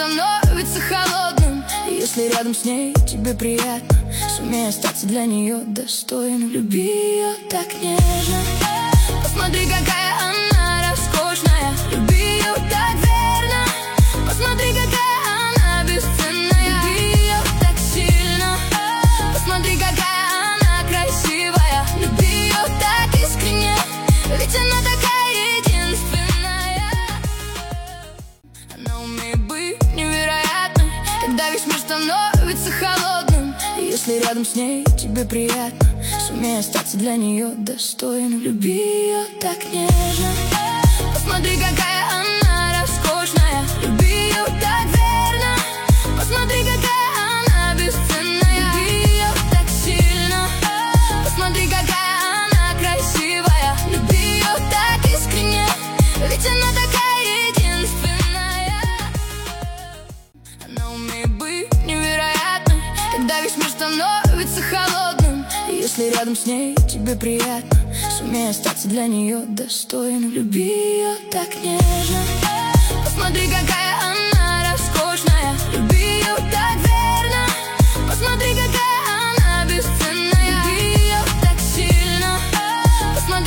становится холодным. И если рядом с ней тебе приятно, сумей остаться для нее достойным. Люби ее так нежно. Посмотри, какая она роскошная. Люби ее так верно. Посмотри, какая она бесценная. Люби ее так сильно. Посмотри, какая она красивая. Люби ее так искренне, ведь она такая единственная. Она умеет быть невероятной, когда весь мир становится холодным. И если рядом с ней тебе приятно, сумей остаться для нее достойным. Люби ее так нежно. Посмотри, какая она роскошная. Люби ее так верно. Посмотри, какая она бесценная. Люби ее так сильно. Посмотри, какая она красивая. Люби ее так искренне, ведь она такая единственная. Она умеет быть невероятной, когда весь мир становится холодным. И если рядом с ней тебе приятно, сумей остаться для нее достойным. Люби ее так нежно. Посмотри, какая